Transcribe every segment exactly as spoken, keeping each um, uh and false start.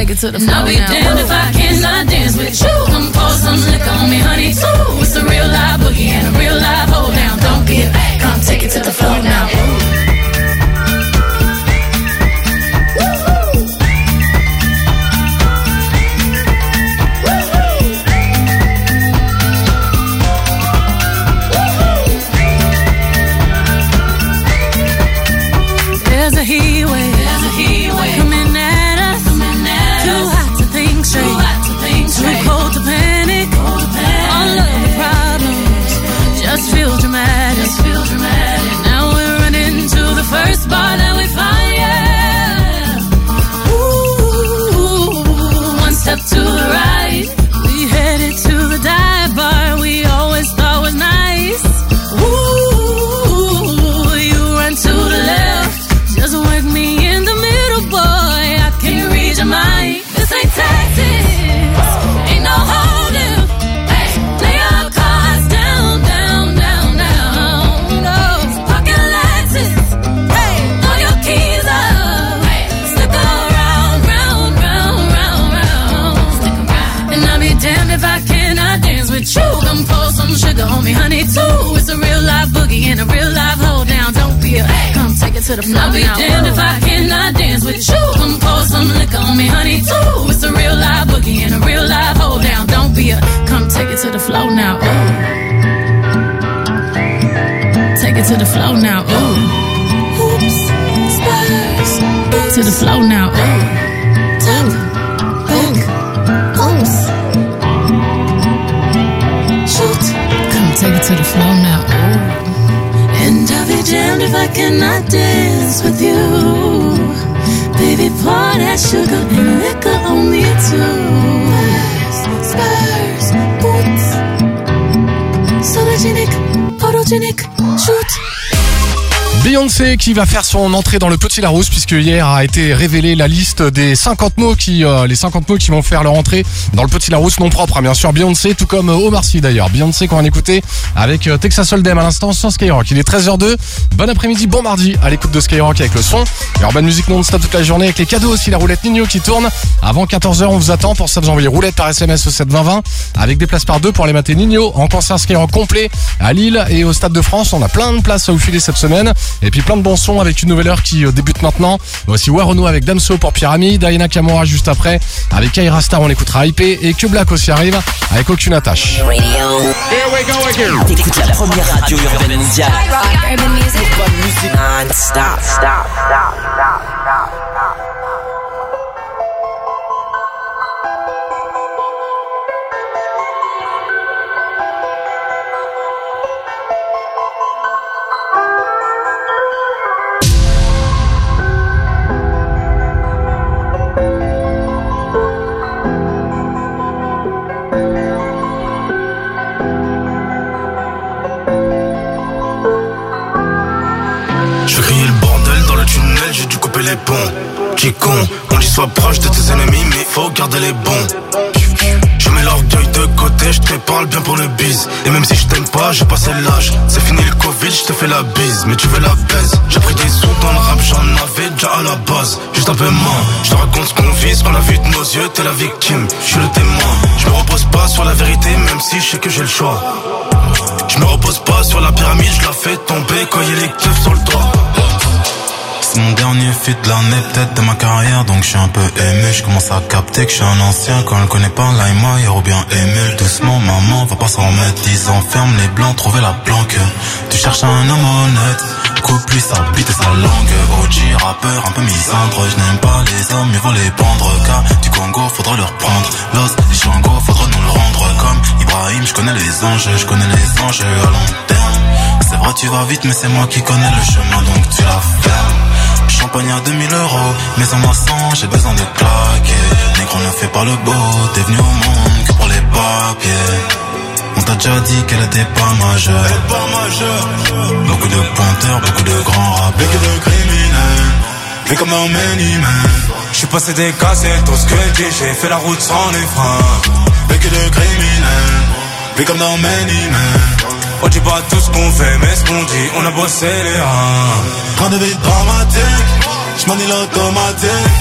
take it to the floor now. I'll be damned if I cannot dance with you. Come pour some liquor on me, honey, too. It's a real live boogie and a real live hold down. Don't be a back, come take it to the floor now. There's a heat wave, there's a heat wave coming at us, coming at too us. hot to think straight, too hot to think straight, too cold to panic, cold to panic. All of the problems just feel dramatic, just feel dramatic. Now we're running to the first bar that we find, yeah. Ooh, one step to the right, we headed to the dive bar we always thought was nice. Ooh, you run to the left, just wake me in the middle, boy. I can't read your mind. This ain't Texas, ain't no holding. Hey, lay your cards down, down, down, down. No, pocket Lexus. Hey, throw your keys up. Hey, stick around, round, round, round, round. Stick around. And I'll be damned if I cannot dance with you. Come pour some sugar on me, honey, too. It's a real live boogie and a real live hold down. Don't be a hey, come take it to the floor. I'll be now. damned if I cannot dance with you. Come pour some liquor on me, honey, too. It's a real live boogie and a real live hold down. Don't be a Come take it to the floor now. Ooh. Take it to the floor now. Ooh. Oops. Spurs. To the floor now. Ooh. Tap. Back. Oops. Shoot. Come take it to the floor now. Ooh. And I'll be damned if I cannot dance with you. Baby, pour that sugar and liquor on me too. Spurs, boots, sologenic, photogenic, shoot. Beyoncé qui va faire son entrée dans le Petit Larousse, puisque hier a été révélée la liste des cinquante mots qui, euh, les cinquante mots qui vont faire leur entrée dans le Petit Larousse, nom propre, hein, bien sûr, Beyoncé, tout comme Omar Sy d'ailleurs. Beyoncé qu'on va écouter avec euh, Texas Hold'em à l'instant sur Skyrock. Il est treize heures deux, bon après-midi, bon mardi à l'écoute de Skyrock avec le son. Et Urban Music non-stop toute la journée avec les cadeaux aussi, la roulette Nino qui tourne. Avant quatorze heures, on vous attend. Pour ça, vous envoyez roulette par S M S au sept vingt vingt avec des places par deux pour aller mater Nino en concert Skyrock complet à Lille et au Stade de France. On a plein de places à vous filer cette semaine. Et puis plein de bons sons avec une nouvelle heure qui débute maintenant. Voici Warono avec Damso pour Pyramide, Diana Kamora juste après avec Kaira Star, on écoutera I P et que Black aussi arrive avec Aucune Attache. Radio. Here we go again. T'écoutes la première radio urbaine mondiale. Rock Urban Music. Urban Music non-stop. Stop, stop, stop, stop, stop. Les ponts, qui con, on dit sois proche de tes ennemis mais faut garder les bons. Je mets l'orgueil de côté, je te parle bien pour le bise. Et même si je t'aime pas, j'ai passé l'âge. C'est fini le Covid, je te fais la bise, mais tu veux la baise. J'ai pris des sous dans le rap, j'en avais déjà à la base. Juste un peu moins, je te raconte ce qu'on vit, ce qu'on a vu de nos yeux, t'es la victime, je suis le témoin. Je me repose pas sur la vérité, même si je sais que j'ai le choix. Je me repose pas sur la pyramide, je la fais tomber quand il y a les keufs sur le toit. C'est mon dernier feat de l'année, peut-être de ma carrière, donc je suis un peu ému. Je commence à capter que je suis un ancien. Quand elle connaît pas l'Aïma, ou bien Émile. Doucement, maman, va pas s'en remettre. Ils enferment les blancs, trouver la planque. Tu cherches un homme honnête, coupe lui sa bite et sa langue. O G, rappeur, un peu misandre. Je n'aime pas les hommes, il faut les pendre. Car du Congo, faudra leur prendre. Los, les Django, faudra nous le rendre. Comme Ibrahim, je connais les enjeux, je connais les enjeux à long terme. C'est vrai, tu vas vite, mais c'est moi qui connais le chemin, donc tu la fermes. Champagne à deux mille euros, mais en ma sang, j'ai besoin de claquer. Négro ne fait pas le beau, t'es venu au monde que pour les papiers. On t'a déjà dit qu'elle était pas majeure. Elle est pas majeure. Beaucoup de pointeurs, beaucoup de grands rappeurs. Beaucoup de criminels, mais comme dans Many Men. J'suis passé des cassettes, tout ce que j'ai, j'ai fait la route sans les freins. Beaucoup de criminels, mais comme dans Many Men. On dit pas tout ce qu'on fait, mais ce qu'on dit, on a bossé les reins. Train de vie dramatique, j'm'en dis l'automatique.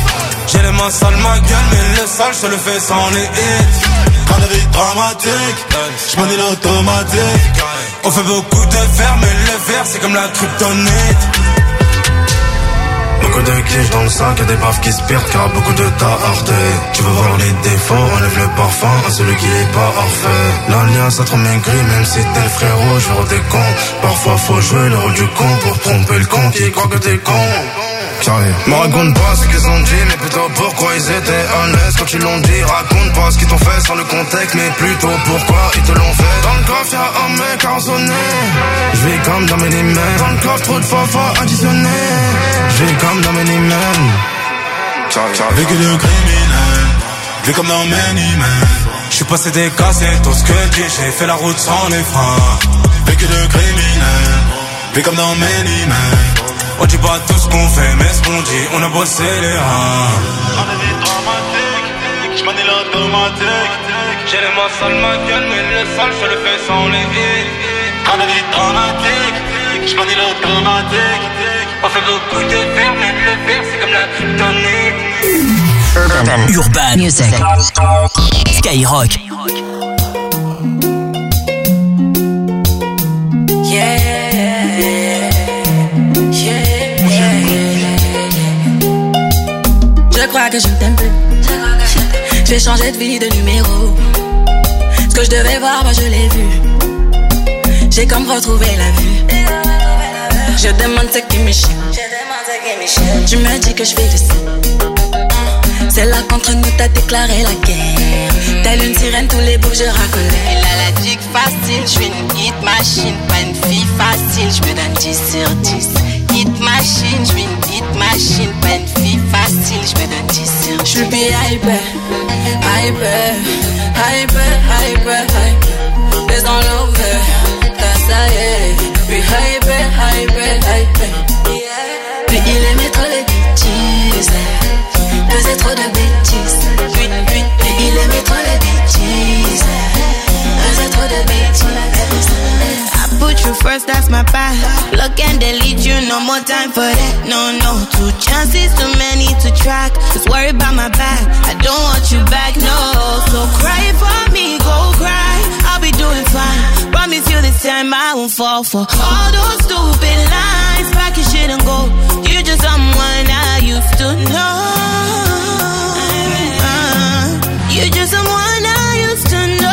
J'ai les mains sales ma gueule, mais le sale je le fais sans les hits. Quand la vie dramatique, j'manie l'automatique. On fait beaucoup de fer, mais le fer c'est comme la kryptonite. Beaucoup de clichés dans le sac, y'a des baffes qui se perdent car beaucoup de t'as. Tu veux voir les défauts, enlève le parfum à celui qui est pas parfait. L'alliance a trop maigri, même si t'es le frérot, je veux des cons. Parfois faut jouer le rôle du con pour tromper le con qui croit que t'es con. Me raconte pas ce qu'ils ont dit, mais plutôt pourquoi ils étaient à l'aise quand ils l'ont dit. Raconte pas ce qu'ils t'ont fait sans le contexte, mais plutôt pourquoi ils te l'ont fait. Dans le coffre y'a un mec arraisonné, je vis comme dans mes limits. Dans le coffre trop de fafa additionné, je vis comme dans mes limits. Vécu de criminel, vu comme dans Many Men. J'suis passé des cassettes, tout ce que je dis, j'ai fait la route sans les freins. Vécu de criminel, vu comme dans Many Men. On dit pas tout ce qu'on fait, mais ce qu'on dit, on a bossé les reins. On est des dramatiques, j'manie l'automatique. J'ai les mains sales ma gueule, mais le sale je le fais sans les hits. On est des dramatiques, j'manie l'automatique. On fait beaucoup de fer, mais le fer c'est comme la kryptonite. Urban Music Skyrock. Je crois que je ne t'aime plus. Je vais changer de vie, de numéro. Ce que je devais voir, moi je l'ai vu. J'ai comme retrouvé la vue. Je demande ce qui m'échappe. Tu me dis que je fais de ça. C'est là qu'entre nous t'as déclaré la guerre. Telle une sirène, tous les bouts je racolais. Elle a la dick facile, je suis une hit machine. Pas une fille facile, je me donne dix sur dix. Hit machine, je suis une hit machine. Pas une fille facile, je me donne dix sur dix. Je suis hyper, hyper, hyper, hyper, hyper. It's all over, that's ça y est. Puis hyper, hyper, hyper. Puis il aimait trop les bêtises, faisait trop de bêtises. Puis, puis, puis il aimait trop les bêtises, faisait trop de bêtises. I put you first, that's my path. Look and delete you, no more time for that. No, no, two chances, too many to track. Just worry about my back, I don't want you back, no. So cry for me, go cry, I'll be doing fine. Promise you this time I won't fall for all those stupid lines. Pack your shit and go, you're just someone I used to know. uh, You're just someone I used to know.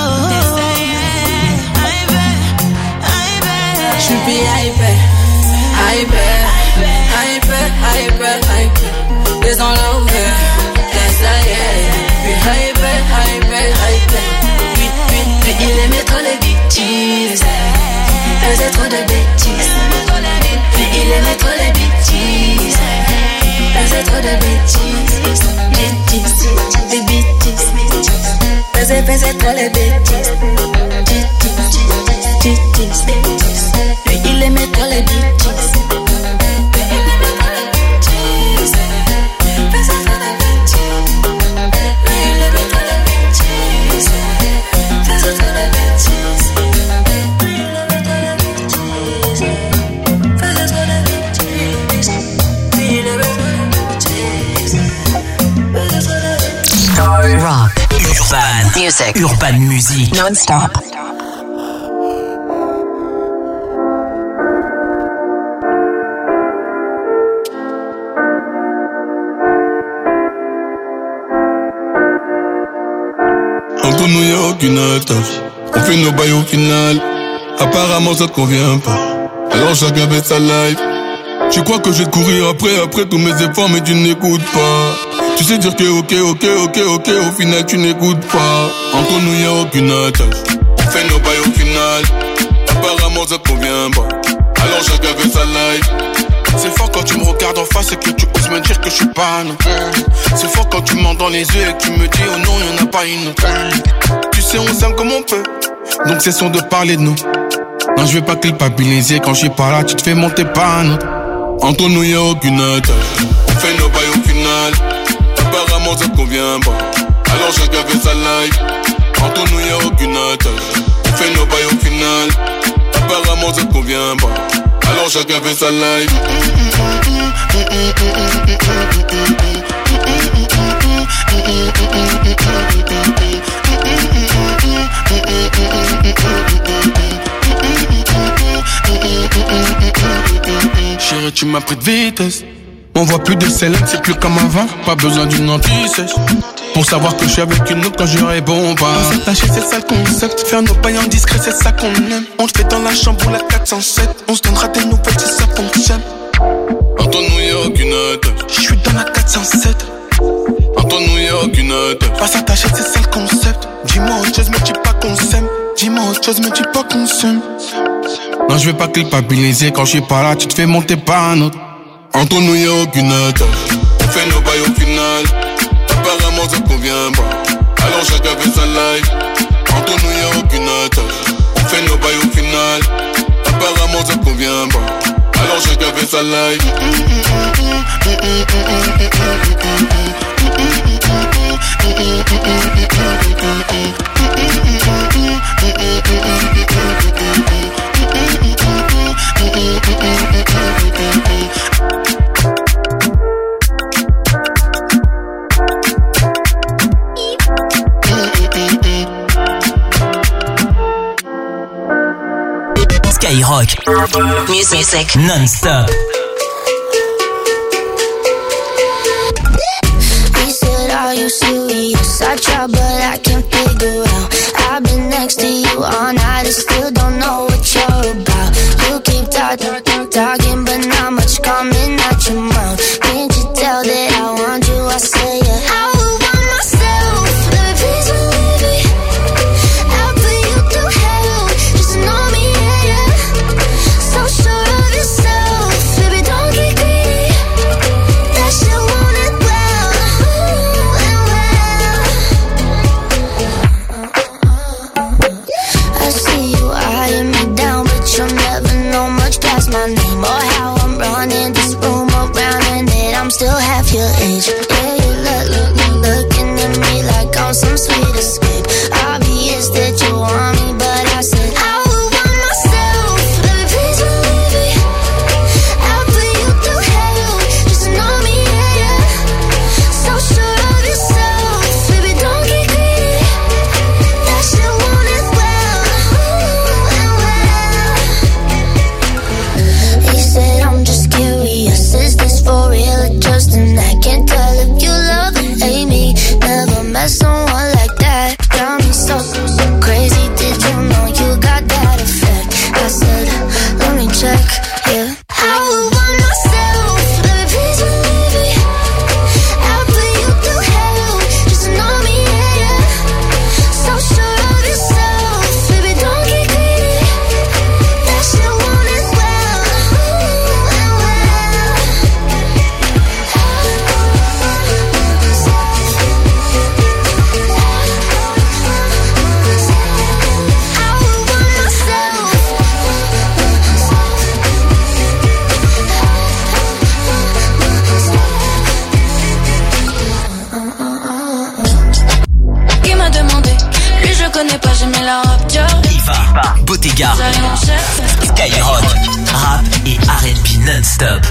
Je suis hyper, hyper, hyper, hyper, hyper. It's all over, that's ça y est. Puis hyper, hyper, hyper. Puis, puis, puis il aimait trop les bêtises, faisait trop de bêtises. Puis il aimait trop les bêtises, faisait trop de bêtises. Bêtises, des bêtises. Faisait, faisait trop les bêtises. Bêtises, bêtises. Puis il aimait trop les bêtises. Puis il aimait trop les bêtises. Faisait trop de bêtises. Puis il aimait trop les bêtises. Faisait trop de bêtises. Puis il aimait trop les bêtises. Faisait trop de bêtises. Puis il aimait trop les bêtises. Faisait trop de bêtises. Rock Urban Music Urban Music Non-stop. Entre nous y'a aucune attache, on fait nos bails au final. Apparemment ça te convient pas, alors chacun fait sa life. Tu crois que je vais te courir après, après tous mes efforts, mais tu n'écoutes pas. Tu sais dire que ok, ok, ok, ok, au final tu n'écoutes pas. Entre nous y'a aucune attache, on fait nos bails au final. Apparemment ça te convient pas, alors chacun fait sa life. C'est fort quand tu me regardes en face et que tu oses me dire que je suis pas non. C'est fort quand tu me mens dans les yeux et que tu me dis oh non y'en a pas une autre. Tu sais on s'aime comme on peut, donc cessons de parler de nous. Non je vais pas culpabiliser, quand je suis pas là tu te fais monter pas un autre. Entre nous y'a aucune attache, on fait nos bails au final. Apparemment ça te convient pas, alors chacun fait sa life. Entre nous y'a aucune attache, on fait nos bails au final. Apparemment ça te convient pas, alors chacun fait sa life. Chérie, tu m'as pris de vitesse. On voit plus de Célène, c'est plus comme avant. Pas besoin d'une anti-sèche pour savoir que je suis avec une autre quand je réponds pas. On s'attacher, c'est ça le concept. Faire nos pailles en discret, c'est ça qu'on aime. On le fait dans la chambre ou la quatre cent sept. On se donnera des nouvelles si ça fonctionne. Entre-nous y'a aucune attache. Je suis dans la quatre cent sept. Entre-nous y'a aucune attache. Pas s'attacher, c'est ça le concept. Dis-moi autre chose, mais dis pas qu'on s'aime. Dis-moi autre chose, mais dis pas qu'on s'aime. Non, je vais pas culpabiliser. Quand je suis pas là, tu te fais monter par un autre. Entre nous y'a aucune attache. On fait nos bails au final. Apparemment ça convient pas. Alors chacun fait sa life. Entre nous y'a aucune attache. On fait nos bails au final. Apparemment ça convient pas. Alors chacun fait sa life. Skyrock Music non-stop. He said, are you serious? I try but I can't figure out. I've been next to you all night and still don't know what you're about. You keep talking, talking but not much coming out your mouth. Can't you tell that I want you? I say yeah. I would want myself, baby, please believe me. I'll put you through hell, just to know me, yeah, yeah. So sure of yourself, baby, don't get greedy. That shit want it well, and well. I see you eyeing me down, but you'll never know much past my name or how I'm running this room around, and that I'm still half your age. Yeah, you look, look, look, looking at me like I'm some sweet escape. Obvious that you want me, but I said I would want myself, baby, please believe me. I'll put you through hell, just to know me, yeah, yeah. So sure of yourself, baby, don't get greedy. That shit want it well, and well. He said I'm just curious, is this for real or just an act? Can't tell if you love or hate me. Never met someone like that. Got me so, so crazy. Did you know you got that effect? I said, let me check, yeah. I would want myself, baby, please believe me. I'll put you through hell, just to know me, yeah, yeah. So sure of yourself, baby, don't get greedy. That shit want it well, and well. I would want myself. Qui m'a demandé? Lui je connais pas, j'ai mis la rap Dior. Diva, Bottega, J'arrive en chef. Skyrock, rap et R and B non-stop.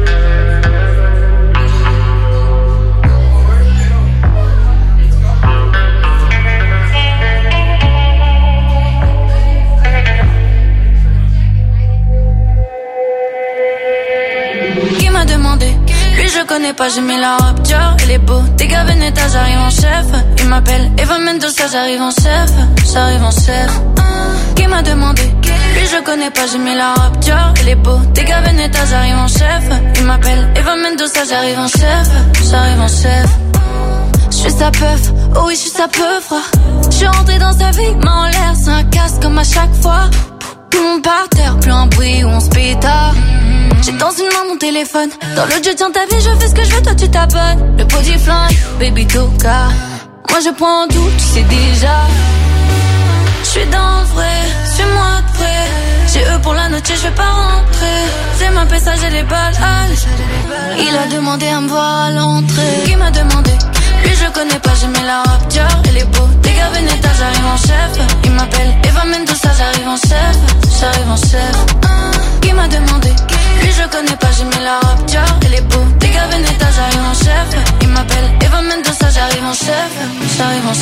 Qui m'a demandé? Lui je connais pas, j'ai mis la rap Dior. Il est beau, t'es gars Veneta, j'arrive en chef. Il m'appelle Eva Mendoza, j'arrive en chef. J'arrive en chef. Qui m'a demandé? Lui je connais pas, j'ai mis la rap Dior. Il est beau, t'es gars Veneta, j'arrive en chef. Il m'appelle Eva Mendoza, j'arrive en chef. J'arrive en chef. J'suis sa peuf, oh oui j'suis sa peuf. J'suis rentré dans sa vie, main en l'air, c'est un casse comme à chaque fois. Tout le monde par terre, plus un bruit où on se pétard. J'ai dans une main mon téléphone. Dans l'autre je tiens ta vie, je fais ce que je veux, toi tu t'abonnes. Le body flingue, baby toka. Moi je prends en doute, tu sais déjà. J'suis dans le vrai, suis-moi de près. J'ai eux pour la note, je vais pas rentrer. C'est ma paix, ça j'ai les balles. Il a demandé à me voir à l'entrée. Qui m'a demandé? Lui je connais pas, j'ai mis la rap Dior. Il est beau, t'es gars Veneta, j'arrive en chef. Il m'appelle Eva Mendoza, j'arrive en chef. J'arrive en chef. Qui m'a demandé? Lui je connais pas, j'ai mis la rap Dior. Il est beau, t'es gars Veneta, j'arrive en chef. Il m'appelle Eva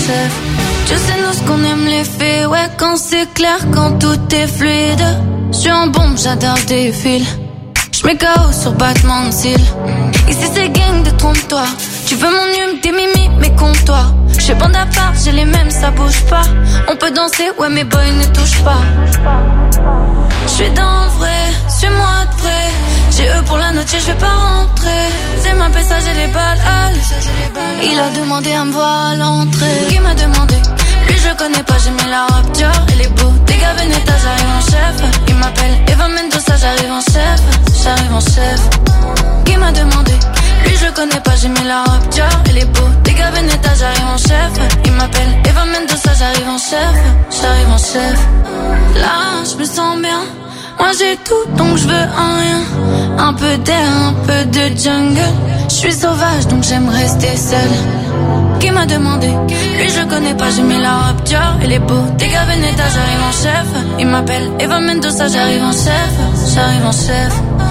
chef. Je sais nous ce qu'on aime les faits, ouais quand c'est clair, quand tout est fluide. J'suis en bombe, j'adore ce défile. J'mets K O sur battement de cils. Ici c'est gang de trompe-toi. Tu veux mon hume, tes mimi, mais compte-toi. J'fais bande à part, j'ai les mêmes, ça bouge pas. On peut danser, ouais mes boys ne touchent pas. J'suis dans le vrai, suis-moi de près. J'ai eux pour la note, je vais pas rentrer. C'est ma pêche, j'ai les balles. Il a demandé à me voir à l'entrée. Qui m'a demandé? Lui je connais pas, j'ai mis la rapture. Il est beau, des gars Veneta, j'arrive en chef. Il m'appelle Eva Mendoza, j'arrive en chef. J'arrive en chef. Qui m'a demandé? Lui je connais pas, j'ai mis la rapture. Il est beau, des gars Veneta, j'arrive en chef. Il m'appelle Eva Mendoza, j'arrive en chef. J'arrive en chef. Là je me sens bien. Moi j'ai tout donc je veux un rien. Un peu d'air, un peu de jungle. Je suis sauvage donc j'aime rester seul. Qui m'a demandé? Lui je connais pas, j'ai mis la rapture. Il est beau, des gars Veneta, j'arrive en chef. Il m'appelle Eva Mendoza, j'arrive en chef. J'arrive en chef.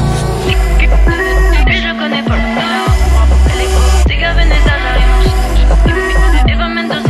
Lui je connais pas. Il est beau, des gars Veneta, j'arrive en chef. Eva Mendoza.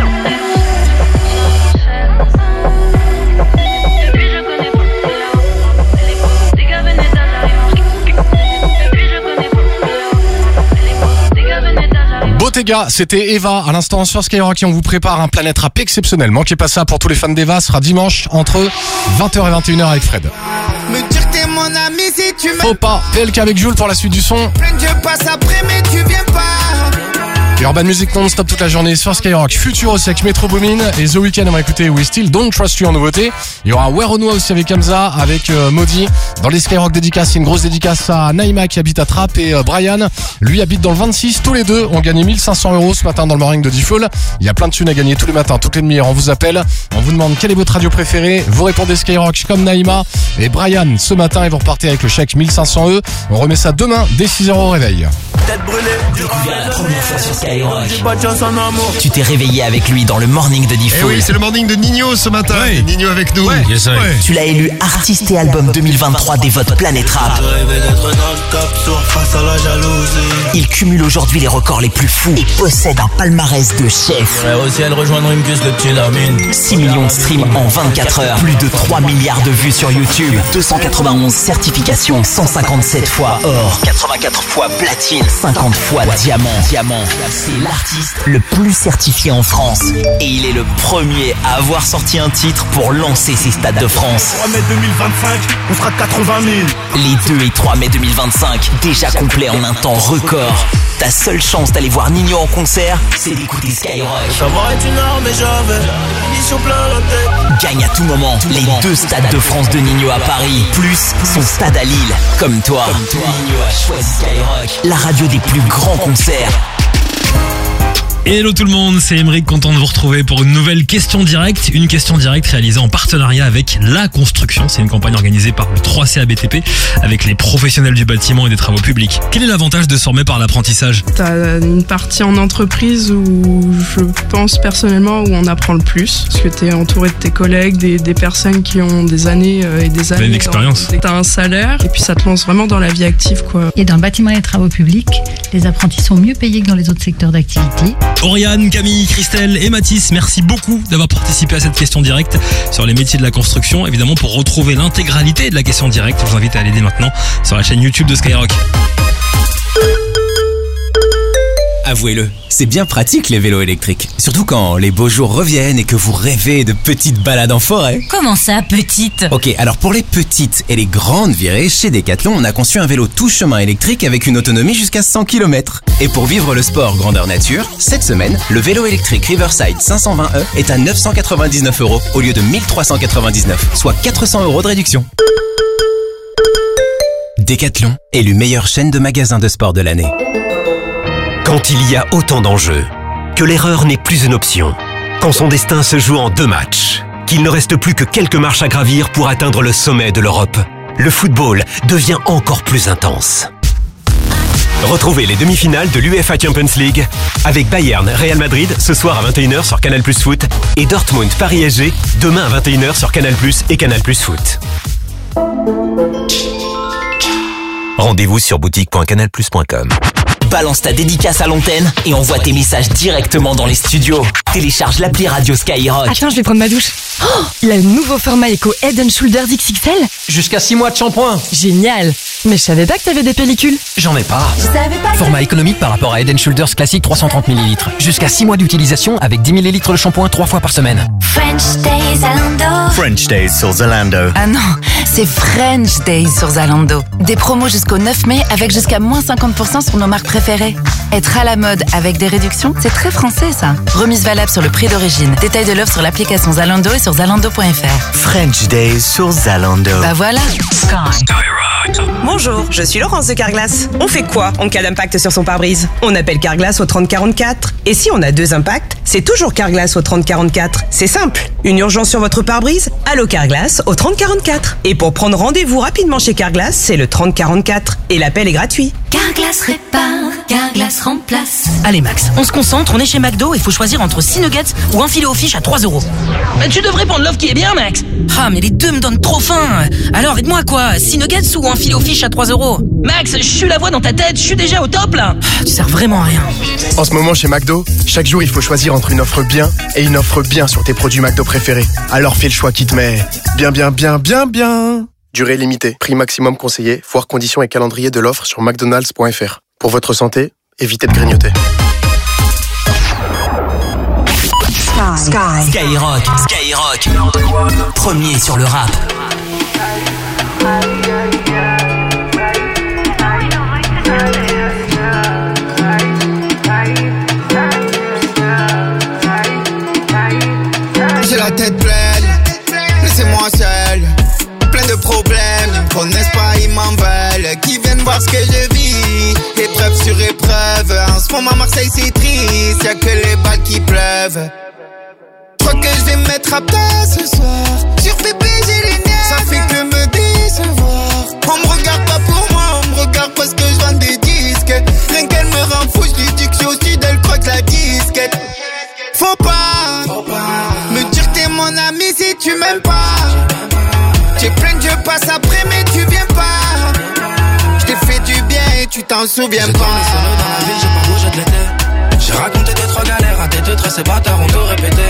Bottega, c'était Eva à l'instant sur Skyrock et on vous prépare un Planète Rap exceptionnel. Manquez pas ça pour tous les fans d'Eva, ce sera dimanche entre vingt heures et vingt et une heures avec Fred. Me dire que t'es mon ami si tu m'aimes. Faut pas, P L K avec Jules pour la suite du son. Je passe après mais tu viens pas. Urban Music non-stop toute la journée sur Skyrock. Future aussi avec Metro Boomin et The Weeknd on va écouter We Still Don't Trust You en nouveauté. Il y aura Weronoa aussi avec Hamza, avec euh, Maudit. Dans les Skyrock dédicaces, c'est une grosse dédicace à Naïma qui habite à Trappes et euh, Brian, lui habite dans le vingt-six. Tous les deux ont gagné mille cinq cents euros ce matin dans le morning de Diffoul. Il y a plein de thunes à gagner tous les matins, toutes les demi-heures. On vous appelle, on vous demande quelle est votre radio préférée. Vous répondez Skyrock comme Naïma et Brian ce matin et vous repartez avec le chèque mille cinq cents euros. On remet ça demain dès six heures au réveil. Tête brûlée. Découvert la première fois sur Skyrock. Tu t'es réveillé avec lui dans le morning de Diffoul. Eh oui, c'est le morning de Nino ce matin. Ouais. Nino avec nous. Ouais. Yes, ouais. Tu l'as élu artiste et album deux mille vingt-trois des votes Planète Rap. Il cumule aujourd'hui les records les plus fous et possède un palmarès de chef. Aussi elle rejoindre une puce, le petit Lamine. six millions de streams en vingt-quatre heures. Plus de trois milliards de vues sur YouTube. deux cent quatre-vingt-onze certifications. cent cinquante-sept fois or. quatre-vingt-quatre fois platine. cinquante fois diamant. Diamant. C'est l'artiste le plus certifié en France. Et il est le premier à avoir sorti un titre pour lancer ses stades de France. trois mai deux mille vingt-cinq, on fera quatre-vingt mille. Les deux et trois mai deux mille vingt-cinq, déjà complet en un temps record. Ta seule chance d'aller voir Nino en concert, c'est d'écouter Skyrock. Ça va être une heure, mais j'avais mission plein la tête. Gagne à tout moment tout les moment. deux stades de France de Nino à Paris, plus son stade à Lille. Comme toi, Comme toi. Nino a choisi Skyrock, la radio des plus grands concerts. Hello tout le monde, c'est Emeric, content de vous retrouver pour une nouvelle question directe. Une question directe réalisée en partenariat avec La Construction. C'est une campagne organisée par le trois C A B T P avec les professionnels du bâtiment et des travaux publics. Quel est l'avantage de se former par l'apprentissage ? T'as une partie en entreprise où je pense personnellement où on apprend le plus. Parce que t'es entouré de tes collègues, des, des personnes qui ont des années et des années. Une expérience. T'as un salaire et puis ça te lance vraiment dans la vie active, quoi. Et dans le bâtiment et les travaux publics, les apprentis sont mieux payés que dans les autres secteurs d'activité. Oriane, Camille, Christelle et Mathis, merci beaucoup d'avoir participé à cette question directe sur les métiers de la construction. Évidemment, pour retrouver l'intégralité de la question directe, je vous invite à aller dès maintenant sur la chaîne YouTube de Skyrock. Avouez-le, c'est bien pratique les vélos électriques. Surtout quand les beaux jours reviennent et que vous rêvez de petites balades en forêt. Comment ça, petite ? Ok, alors pour les petites et les grandes virées, chez Decathlon, on a conçu un vélo tout chemin électrique avec une autonomie jusqu'à cent kilomètres. Et pour vivre le sport grandeur nature, cette semaine, le vélo électrique Riverside cinq cent vingt E est à neuf cent quatre-vingt-dix-neuf euros au lieu de mille trois cent quatre-vingt-dix-neuf, soit quatre cents euros de réduction. Decathlon, élu meilleure chaîne de magasins de sport de l'année. Quand il y a autant d'enjeux, que l'erreur n'est plus une option, quand son destin se joue en deux matchs, qu'il ne reste plus que quelques marches à gravir pour atteindre le sommet de l'Europe, le football devient encore plus intense. Retrouvez les demi-finales de l'UEFA Champions League avec Bayern Real Madrid ce soir à vingt et une heures sur Canal plus Foot et Dortmund Paris S G demain à vingt et une heures sur Canal plus et Canal plus Foot. Rendez-vous sur boutique point canal plus point com. balance ta dédicace à l'antenne et envoie tes messages directement dans les studios. Télécharge l'appli Radio Skyrock. Attends, je vais prendre ma douche. Oh, il a le nouveau format Eco Head and Shoulders X X L. Jusqu'à six mois de shampoing. Génial. Mais je savais pas que t'avais des pellicules. J'en ai pas. Je savais pas. Format économique par rapport à Head and Shoulders classique trois cent trente millilitres. Jusqu'à six mois d'utilisation avec dix millilitres de shampoing trois fois par semaine. French Days Zalando. French Days sur Zalando. Ah non, c'est French Days sur Zalando. Des promos jusqu'au neuf mai avec jusqu'à moins cinquante pour cent sur nos marques préférées. Être à la mode avec des réductions, c'est très français ça. Remise valable sur le prix d'origine. Détail de l'offre sur l'application Zalando et sur zalando point f r. French Days sur Zalando. Bah voilà. Sky. Bonjour, je suis Laurence de Carglass. On fait quoi en cas d'impact sur son pare-brise? On appelle Carglass au trente quarante-quatre. Et si on a deux impacts, c'est toujours Carglass au trente quarante-quatre. C'est simple. Une urgence sur votre pare-brise? Allô Carglass au trente quarante-quatre. Et pour prendre rendez-vous rapidement chez Carglass, c'est le trente quarante-quatre. Et l'appel est gratuit. Carglass répare, Carglass remplace. Allez Max, on se concentre, on est chez McDo, il faut choisir entre six nuggets ou un filet aux fiches à trois euros. Bah, tu devrais prendre l'offre qui est bien Max. Ah mais les deux me donnent trop faim. Alors aide-moi quoi, six nuggets ou un filet aux fiches à trois euros? Max, je suis la voix dans ta tête, je suis déjà au top là. Tu sers vraiment à rien. En ce moment chez McDo, chaque jour il faut choisir entre une offre bien et une offre bien sur tes produits McDo préférés. Alors fais le choix qui te met bien bien bien bien bien. Durée limitée, prix maximum conseillé, voire conditions et calendrier de l'offre sur mcdonalds point f r. Pour votre santé, évitez de grignoter. Sky. Skyrock. Skyrock. Premier sur le rap. J'ai la tête pleine, laissez-moi seul. Plein de problèmes, ils me connaissent pas, ils m'en veulent. Qui viennent voir ce que je vis, épreuve sur épreuve. En ce moment Marseille c'est triste, y'a que les balles qui pleuvent. Je crois que je vais me mettre à plat ce soir. Sur bébé j'ai les nerfs, ça fait que me décevoir. On me regarde pas pour moi, on me regarde parce que je vends des disques. Rien qu'elle me rend fou, je lui dis que je suis au sud, elle croit que la disquette. Faut pas, Faut pas me dire que t'es mon ami si tu m'aimes pas. J'ai plein de jeux, passe après mais tu viens pas. Je t'ai fait du bien et tu t'en souviens j'ai pas. J'ai tourné solo dans la ville, j'ai pas bougé de l'été. J'ai raconté des trois galères à tes deux traits, ces bâtards ont tout répété.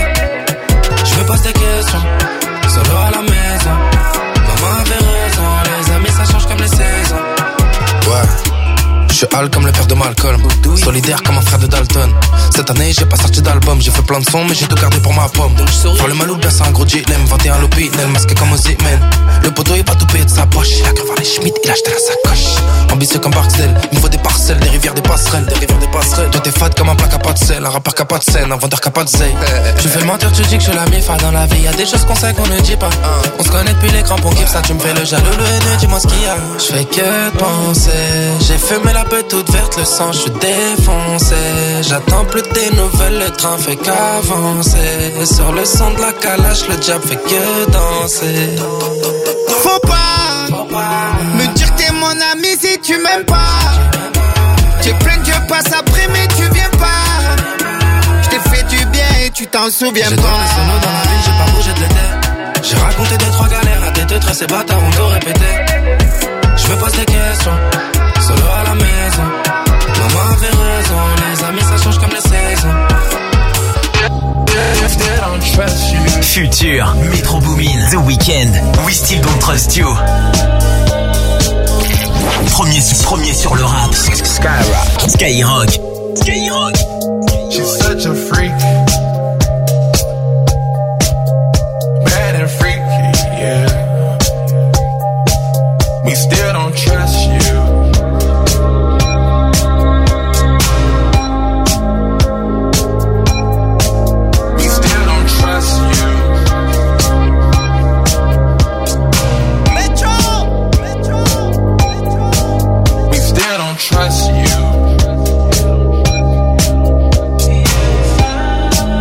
Je me pose des questions, solo à la maison. Maman avait raison, les amis ça change comme les saisons. Ouais. Je suis Al comme le père de Malcolm, solidaire comme un frère de Dalton. Cette année j'ai pas sorti d'album, j'ai fait plein de sons mais j'ai tout gardé pour ma pomme. Pour le malou bien c'est un gros dilemme, vingt et un l'opinel, masqué comme Ozzy-Man. Le poteau il pas tout payé de sa poche, il a cru voir les Schmitt, il a acheté la sacoche. Ambitieux comme Barksdale, il me faut des parcelles, des rivières, des passerelles, des rivières, des passerelles. Toi t'es fat comme un plat qui a pas de sel, un rappeur qui a pas de scène, un vendeur qui a pas de zeille. Tu fais mentir, tu dis que je suis la mi-fa dans la vie, y'a des choses qu'on sait qu'on ne dit pas. On se connaît depuis les crampons, on kiffe ça, tu me fais le jaloux, le haineux, dis-moi ce qu'il y a. Je fais que de penser, j'ai fumé la peuple toute verte, le sang, je suis défoncé. J'attends plus tes nouvelles, le train fait qu'avancer. Sur le son de la calache, le diable fait que danser. Faut pas, Faut pas me dire que t'es mon ami si tu m'aimes pas. J'ai plein de jeux, passe après mais tu viens pas. Je t'ai fait du bien et tu t'en souviens j'ai pas. J'ai tourné solo dans la ville, j'ai pas bougé de l'été. J'ai raconté des trois galères à des deux traits, ces bâtards ont tout répété. Je me pose des questions, solo à la maison. Maman avait raison, les amis ça change comme les saisons. Future, Metro Boomin, The Weeknd, We Still Don't Trust You. Premier, premier sur le rap. Skyrock. Skyrock. Skyrock. She's such a freak. Bad and freaky, yeah. We still don't trust you. Trust you.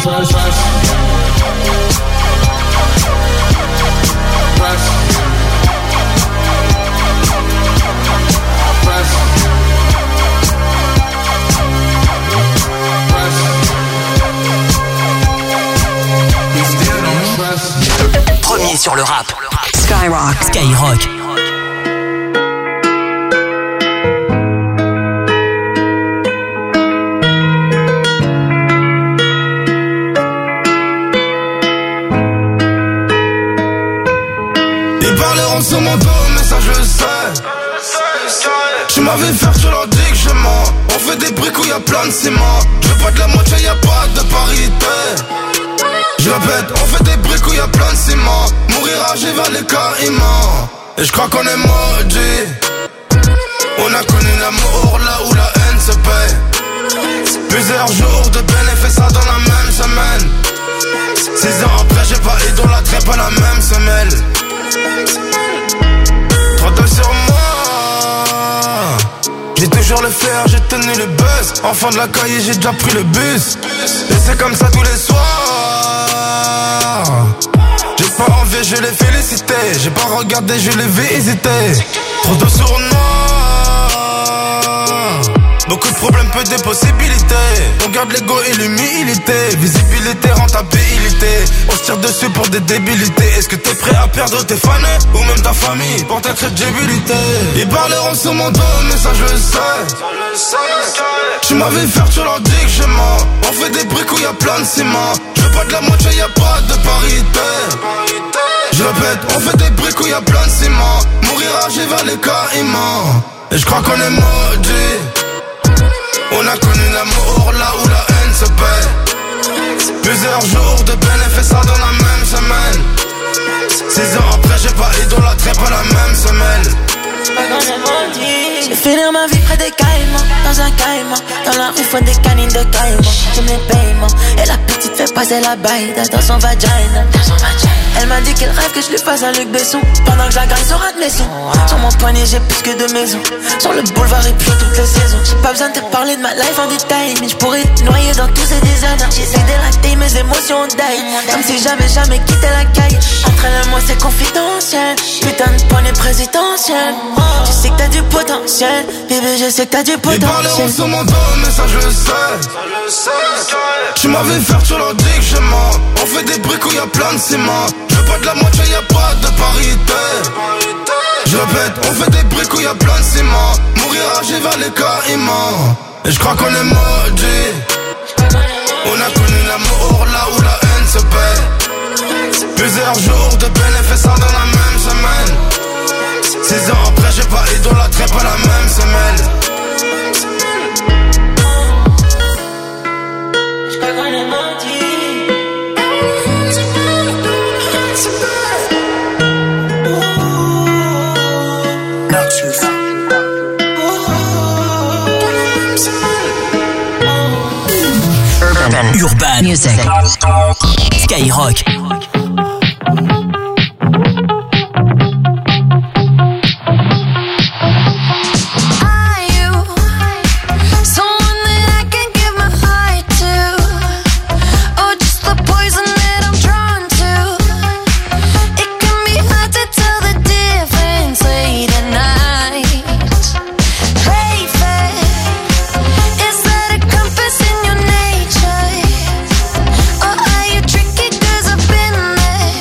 trust, trust you. Trust you. Trust you. Trust you. We still don't trust you. Premier sur le rap. Skyrock. Skyrock. Ils parleront sur mon dos, mais ça je le sais. Tu m'avais fait, tu leur dis que je mens. On fait des briques où y'a plein de ciment. Je veux pas de la moitié, y'a pas de parité. Je répète, on fait des briques où y'a plein de ciment. Mourir âgé vers les caïmans. Et je crois qu'on est maudits. On a connu l'amour là où la haine se paie. Plusieurs jours de peine et fait ça dans la même semaine. Six ans après j'ai pas idolâtré pas la même semelle. Trop d'œil sur moi. J'ai toujours le fer, j'ai tenu le buzz. Enfant de la caille, j'ai déjà pris le bus. Et c'est comme ça tous les soirs. J'ai pas envie, je l'ai félicité. J'ai pas regardé, je l'ai visité. Trop d'eau sur moi. Beaucoup de problèmes, peu de possibilités. On garde l'ego et l'humilité. Visibilité, rentabilité. On se tire dessus pour des débilités. Est-ce que t'es prêt à perdre tes fans ou même ta famille pour ta crédibilité? Ils parleront sur mon dos, mais ça je le sais. Tu m'avais fait, tu leur dis que je mens. On fait des briques où y'a plein de ciment. Je veux pas de la moitié, y'a pas de parité. Je répète, on fait des briques où y'a plein de ciment. Mourir âgé vers les caïmans. Et je crois qu'on est maudits. On a connu l'amour là où la haine se paie. Plusieurs jours de peine et fait ça dans la même semaine. Six ans après j'ai pas idolâtré pas la même semelle. Je vais finir ma vie près des caïmans, dans un caïman. Dans la rue faut des canines de caïmans. J'aime les paiements. Et la petite fait passer la baille dans son vagina. Elle m'a dit qu'elle rêve que je lui fasse un Luc Besson. Pendant que je la gagne sur un de mes sons. Sur mon poignet j'ai plus que deux maisons. Sur le boulevard et puis toutes les saisons. J'ai pas besoin de te parler de ma life en détail. Mais je pourrais te noyer dans tous ces désordres. J'essaie d'élater mes émotions d'ail. Comme si j'avais jamais quitté la caille. Entre elle et moi c'est confidentiel. Putain de poignée présidentielle. Je sais que t'as du potentiel. Bébé je sais que t'as du potentiel. Ils parleront sur mon dos mais ça je le sais. Tu m'avais fait, tu leur dis que je mens. On fait des briques où y'a plein de ciment. Je veux pas de la moitié, y'a pas de parité. Je répète, on fait des briques où y'a plein de ciment. Mourir âgé vers les caïmans. Et je crois qu'on est maudits. On a connu l'amour là où la haine se paie. Plusieurs jours de peine et fait ça dans la même semaine. Six ans après j'ai pas idolâtré pas la même semelle. Je crois qu'on est maudits. Urban, Urban Music. Skyrock. Or are you tricky? 'Cause I've been there.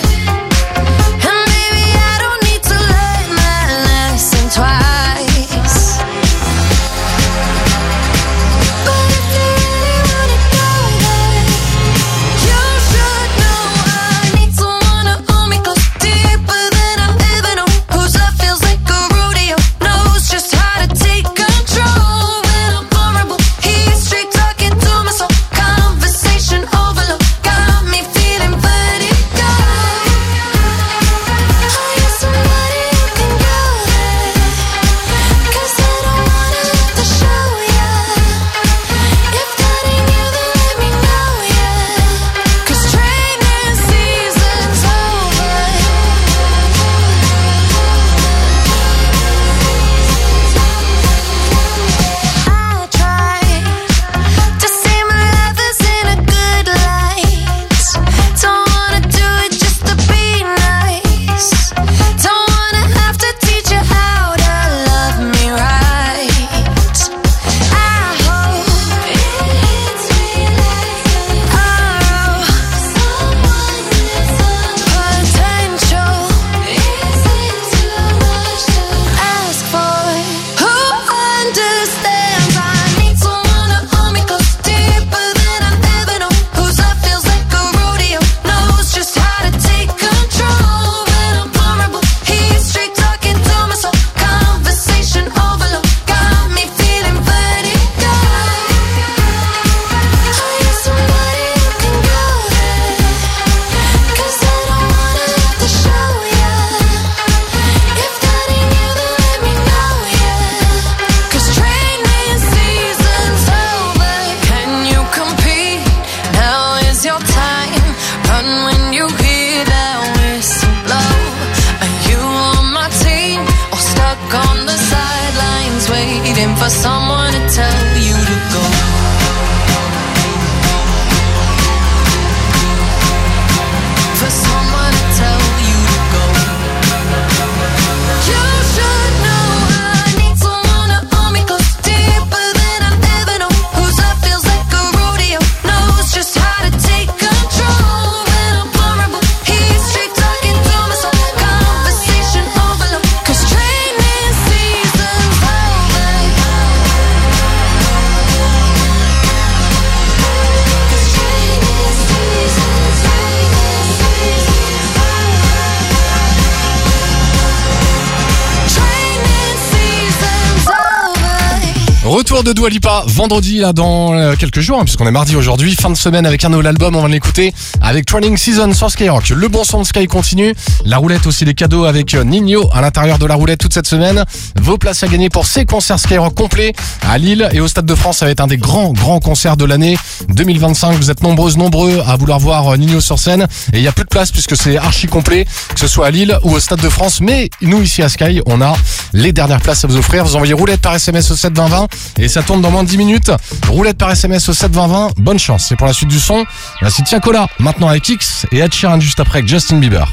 retour de Dua Lipa vendredi là dans euh, quelques jours, hein, puisqu'on est mardi aujourd'hui, fin de semaine avec un nouvel album, on va l'écouter avec Training Season sur Skyrock. Le bon son de Sky continue, la roulette aussi, des cadeaux avec euh, Nino à l'intérieur de la roulette toute cette semaine. Vos places à gagner pour ces concerts Skyrock complets à Lille et au Stade de France. Ça va être un des grands grands concerts de l'année deux mille vingt-cinq. Vous êtes nombreuses, nombreux à vouloir voir euh, Nino sur scène et il y a plus de place puisque c'est archi complet, que ce soit à Lille ou au Stade de France. Mais nous ici à Sky, on a les dernières places à vous offrir. Vous envoyez roulette par S M S au sept vingt vingt et ça tourne dans moins de dix minutes. Roulette par S M S au sept vingt vingt. Bonne chance. C'est pour la suite du son. Voici Tiakola maintenant avec X et Ed Sheeran juste après avec Justin Bieber.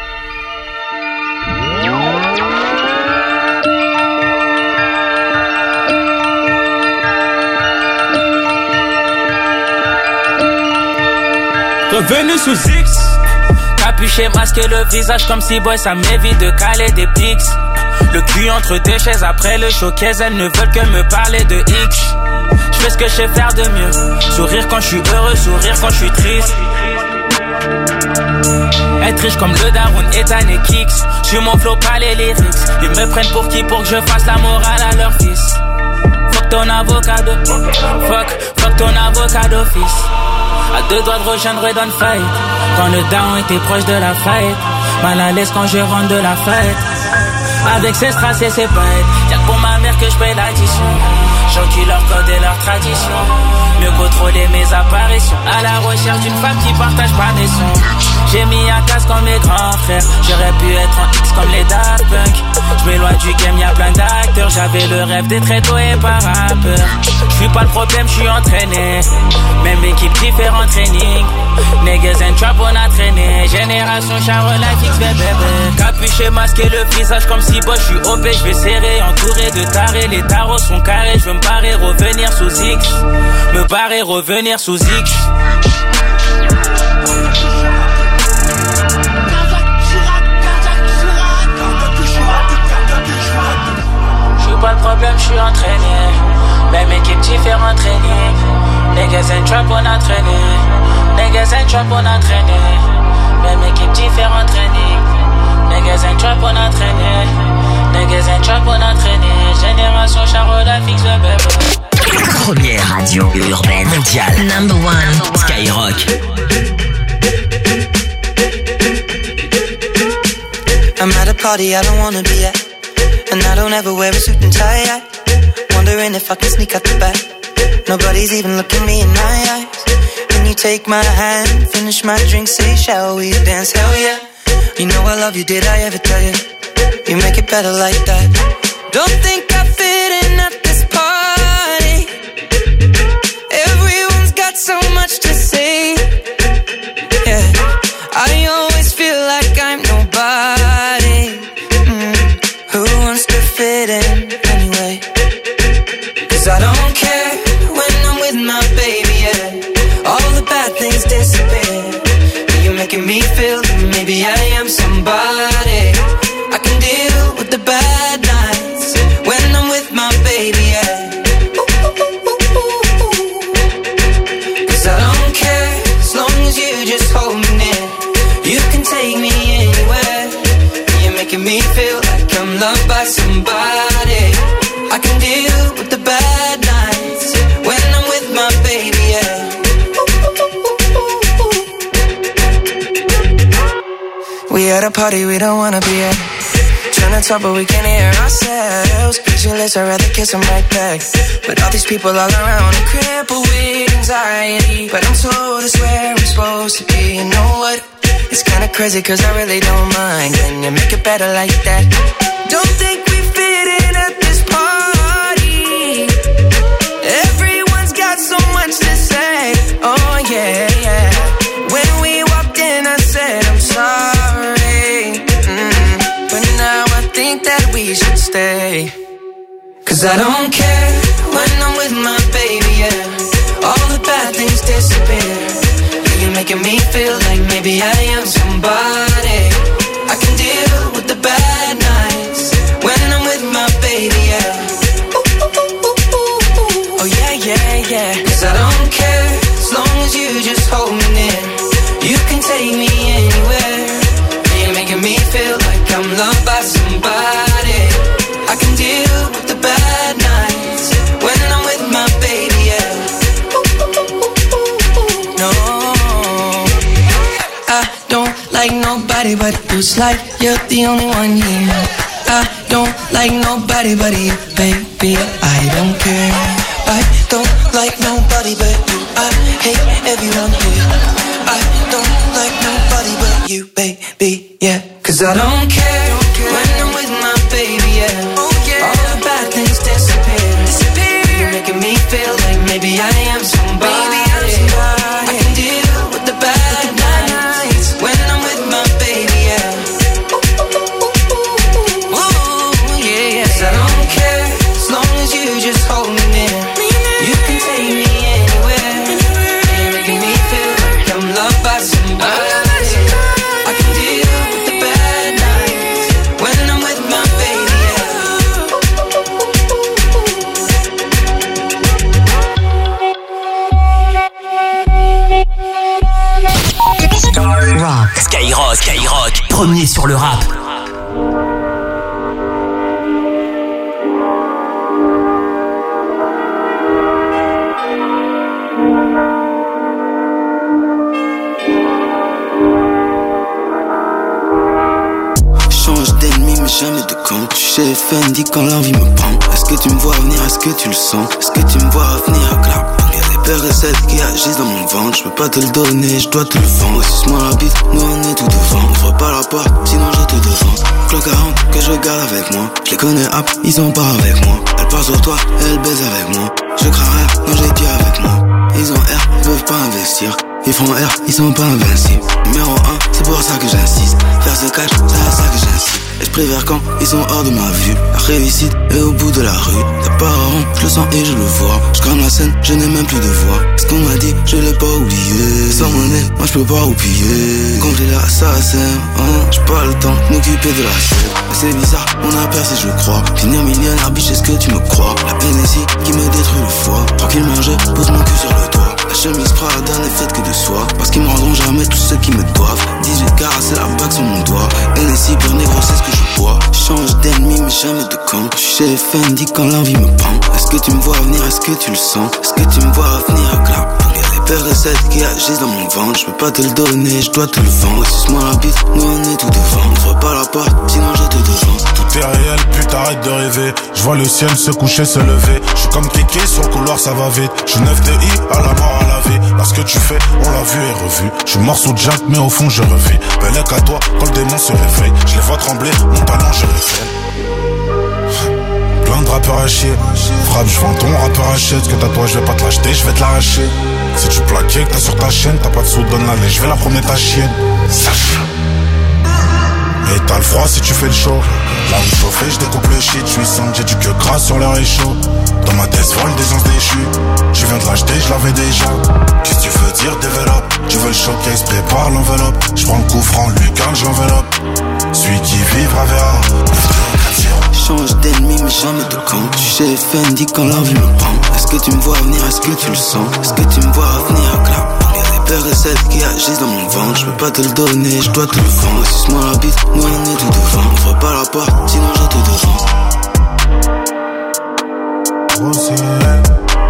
Revenu sous X, capuché, masqué le visage comme si boy, ça m'évite de caler des pics. Le cul entre deux chaises après le showcase, elles ne veulent que me parler de X. Je fais ce que je sais faire de mieux, sourire quand je suis heureux, sourire quand je suis triste. Être riche comme le daron est un Kicks. J'suis mon flow, pas les lyrics. Ils me prennent pour qui, pour que je fasse la morale à leur fils. Fuck ton avocat de Fuck, fuck ton avocat d'office. À deux doigts de rejoindre Red Fight. Quand le down était proche de la fight. Mal à l'aise quand je rentre de la fête. Avec ses strass et ses paillettes. Y'a que pour ma mère que je paye l'addition. J'enquille leur code et leur tradition. Mieux contrôler mes apparitions. À la recherche d'une femme qui partage pas mes sons. J'ai mis un casque comme mes grands frères. J'aurais pu être en X comme les Daft Punk. J'm'éloigne du game, y'a plein d'acteurs. J'avais le rêve d'être éto et pas rappeur. J'suis pas le problème, j'suis entraîné. Même équipe, différent training. Niggas and trap, on a traîné. Génération Charo, life X, bébé. Capuché, masqué le visage comme si boy, j'suis O P. J'vais serrer, entouré de tarés. Les tarots sont carrés, j'veux me barrer, revenir sous X. Me barrer, revenir sous X. Pas de problème, je suis entraîné. Même équipe, différent training. Niggas and trap, on a traîné. Niggas and trap, on a traîné. Même équipe, différent training. Niggas and trap, on a traîné. Niggas and trap, on a traîné. Génération Charola, fixe le bébé. Première radio urbaine mondiale. Number one. Skyrock. I'm at a party I don't wanna be at. And I don't ever wear a suit and tie. I wondering if I can sneak out the back. Nobody's even looking me in my eyes. Then you take my hand, finish my drink, say, shall we dance? Hell yeah. You know I love you, did I ever tell you? You make it better like that. Don't think I fit in at this party. Everyone's got so much to say. Yeah, I always feel like I'm nobody. Who wants to fit in anyway? Cause I don't care when I'm with my baby, yeah. All the bad things disappear. You're making me feel that maybe I am somebody. I can deal with the bad nights when I'm with my baby, yeah. Cause I don't care as long as you just hold me near. You can take me anywhere. You're making me feel like I'm loved by somebody. I can deal with the bad nights when I'm with my baby, yeah. We at a party we don't wanna be at. Trying to talk but we can't hear ourselves. Pictureless, I'd rather kiss them right back. But all these people all around, I'm crippled with anxiety. But I'm told it's where I'm supposed to be. You know what? It's kinda crazy cause I really don't mind. Can you make it better like that? Don't think we fit in at this party. Everyone's got so much to say. Oh yeah, yeah. When we walked in I said I'm sorry. Mm. But now I think that we should stay. Cause I don't care when I'm with my baby, yeah. All the bad things disappear. You're making me feel like maybe I am somebody. I can deal with the bad nights when I'm with my baby, yeah. Oh yeah, yeah, yeah. Cause I don't care as long as you just hold me near. You can take me anywhere. You're making me feel like I'm loved by somebody. I can deal with the bad nights when I'm with nobody but you. It's like you're the only one here. I don't like nobody but you, baby. I don't care. I don't like nobody but you. I hate everyone here. I don't like nobody but you, baby. Yeah, 'cause I don't care when I'm with my baby. Yeah, all the bad things disappear. Disappear. You're making me feel like maybe I am somebody. Maybe I'm somebody. I can deal with the bad nights when I'm with my baby. Yeah. Ooh, yeah, yes, I don't care as long as you just hold me near. You can take me anywhere. You're making me feel like I'm loved by somebody. I can deal with the bad nights when I'm with my baby. Rock. Skyrock, Skyrock, premier sur le rap. Change d'ennemi mais jamais de camp. Je suis chez Fendi quand l'envie me prend. Est-ce que tu me vois venir, est-ce que tu le sens? Est-ce que tu me vois venir, clap? Y'a des peurs et celles qui agissent dans mon ventre. Je peux pas te le donner, je dois te le vendre. Suce-moi la bite, nous on est tout devant. Ouvre pas la porte, sinon je te devance. Clock quarante que je garde avec moi. Je les connais hop, ils sont pas avec moi. Elle part sur toi, elle baise avec moi. Je crains rien, non j'ai Dieu avec moi. Ils ont R, ils peuvent pas investir. Ils font R, ils sont pas invincibles. Numéro un, c'est pour ça que j'insiste. Faire ce cash, c'est à ça que j'insiste. Esprit vers quand ils sont hors de ma vue. La réussite est au bout de la rue. T'as pas rond, je le sens et je le vois. Je crame la scène, je n'ai même plus de voix. Ce qu'on m'a dit, je l'ai pas oublié. Sans monnaie, moi je peux pas oublier. Compris l'assassin, hein. J'ai pas le temps de m'occuper de la scène. Mais c'est bizarre, on a percé je crois. Finir millionnaire, biche, est-ce que tu me crois? La N S I qui me détruit le foie. Tranquillement je pose mon cul sur le toit. La chemise Prada n'est faite que de soie. Parce qu'ils me rendront jamais tous ceux qui me doivent. dix-huit carats, c'est la bague sur mon doigt. N S I, pur négro, c'est ce que je bois. Change d'ennemi, mais jamais de camp. Je suis chez Fendi quand l'envie me prend. Est-ce que tu me vois venir, est-ce que tu le sens? Est-ce que tu me vois venir, clap? Y'a des peurs et celles qui agissent dans mon ventre. Je peux pas te le donner, je dois te le vendre. Suce-moi la bite, nous on est tout devant. Ouvre pas la porte, sinon je te devance. Tout est réel, putain arrête de rêver. Je vois le ciel se coucher, se lever. Je suis comme Kéké, sur le couloir ça va vite. Je suis neuf de I, à la mort à la vie. Là ce que tu fais, on l'a vu et revu. Je suis mort sous Jack, mais au fond je revis. Bellec à toi, quand le démon se réveille. Je les vois trembler, mon talent je révèle. Plein de rappeurs à chier. Frappe, je vends ton rappeur achète. Ce que t'as toi, je vais pas te l'acheter, je vais te l'arracher. Si tu plaquais, que t'as sur ta chaîne, t'as pas de sous, donne la lait, je vais la promener ta chienne. Sache. Et t'as le froid si tu fais le show. Là où chauffé, je découpe le shit. Je suis sans, j'ai du queue gras sur le réchaud. Dans ma tête folle, des ans déchus. Tu viens de l'acheter, je l'avais déjà. Qu'est-ce que tu veux dire, développe? Tu veux le showcase, prépare l'enveloppe. Je prends le coup franc, lui quand je l'enveloppe. Celui qui vivra verra. Change d'ennemi mais jamais de camp. Je suis chez Fendi quand l'envie me prend. Est-ce que tu me vois venir, est-ce que tu le sens? Est-ce que tu me vois venir, clap? Y'a des peurs et celles qui agissent dans mon ventre. Je peux pas te le donner, je dois te le vendre. Suce-moi la bite, nous on est tout devant. Ouvre pas la porte, sinon je te devance. Oh, c'est elle.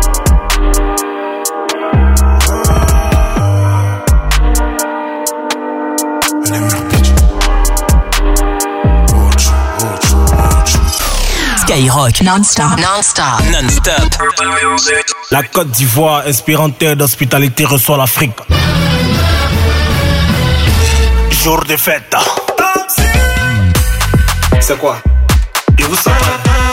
Elle est meilleure bitch. Skyrock non-stop, non-stop, non-stop. La Côte d'Ivoire, inspirante terre d'hospitalité, reçoit l'Afrique. Jour de fête. C'est quoi? Et vous savez?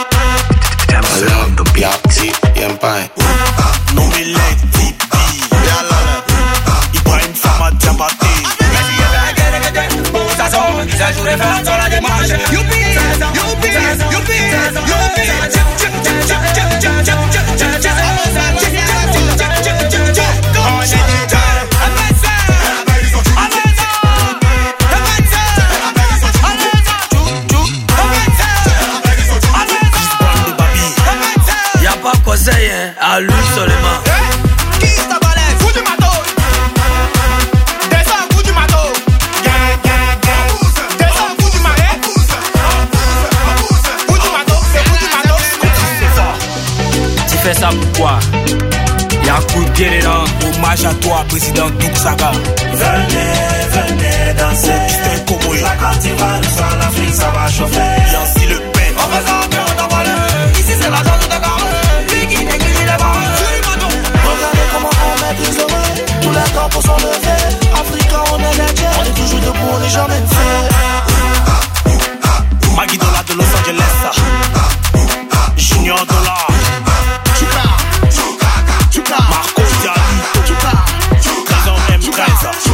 Ibrahim Sama Diabaté. C'est jour de fête sur la démarche. Youpi, youpi, youpi, youpi. Y'a pas conseil, hein, à lui seulement. Hein, hommage à toi, président Douk Saga. Venez, venez danser. Oh, putain, la Côte d'Ivoire, nous sommes l'Afrique, ça va chauffer. Yancy Le Pen. On fait ça, mais on t'en va le. Ici, c'est la zone de Dakar. Lui qui néglige les barres. Regardez comment on met les oreilles. Tous les corps sont levés. Africains, on est les tiens. On est toujours debout, on n'est jamais fait. Maggie Dollar de Los Angeles. Junior Dollar. Marco Dialito. Trésor M treize.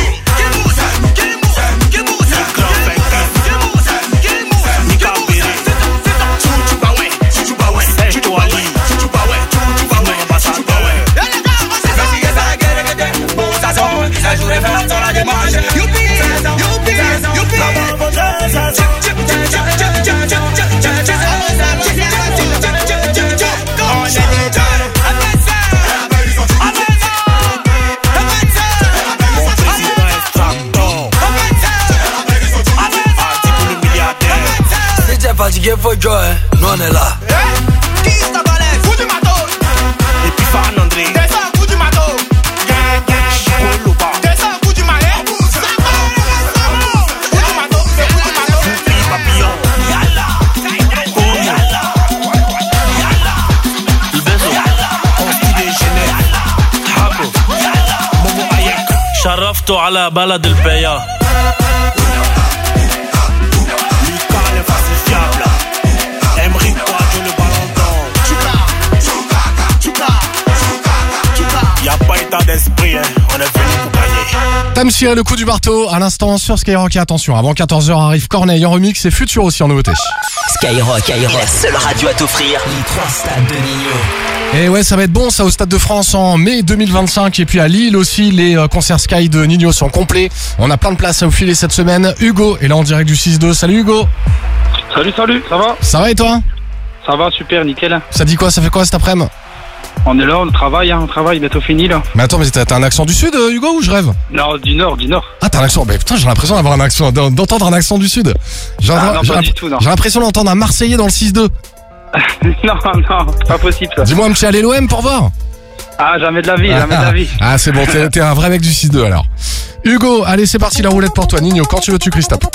Fatigué, faut jouer, nous on est là. Qui est ta balèze? Coup du matos. Et puis Fan André. Descends, coup du matos. Descends, coup du malet. Coup du matos, c'est coup du matos. Papillon. Yalla. Yalla. Yalla. Ibezo. Constidé Genève. Habo. Momo Ayek. شرفته على بلد البيا. Y'a pas état d'esprit, hein. On est venu pour gagner. Tamsir et le coup du marteau à l'instant sur Skyrock. Et attention, avant quatorze heures arrive Corneille en remix et Futur aussi en nouveauté. Skyrock, Skyrock, la seule radio à t'offrir les trois stades de Nino. Et ouais, ça va être bon ça au Stade de France en mai deux mille vingt-cinq. Et puis à Lille aussi, les euh, concerts Sky de Nino sont complets. On a plein de places à vous filer cette semaine. Hugo est là en direct du six deux. Salut Hugo. Salut, salut, ça va? Ça va et toi? Ça va, super, nickel. Ça dit quoi? Ça fait quoi cet après-midi? On est là, on travaille, hein, on travaille, bientôt fini là. Mais attends, mais t'as, t'as un accent du sud, Hugo, ou je rêve? Non, du nord, du nord. Ah, t'as un accent? Bah putain, j'ai l'impression d'avoir un accent, d'entendre un accent du sud. J'ai, ah, non, j'ai, pas du tout, non. J'ai l'impression d'entendre un Marseillais dans le six deux. Non, non, pas possible ça. Dis-moi un petit allez l'O M pour voir. Ah, jamais de la vie, ah, jamais de la vie. Ah, c'est bon, t'es, t'es un vrai mec du six deux alors. Hugo, allez, c'est parti, la roulette pour toi. Nino, quand tu veux, tu cries stop.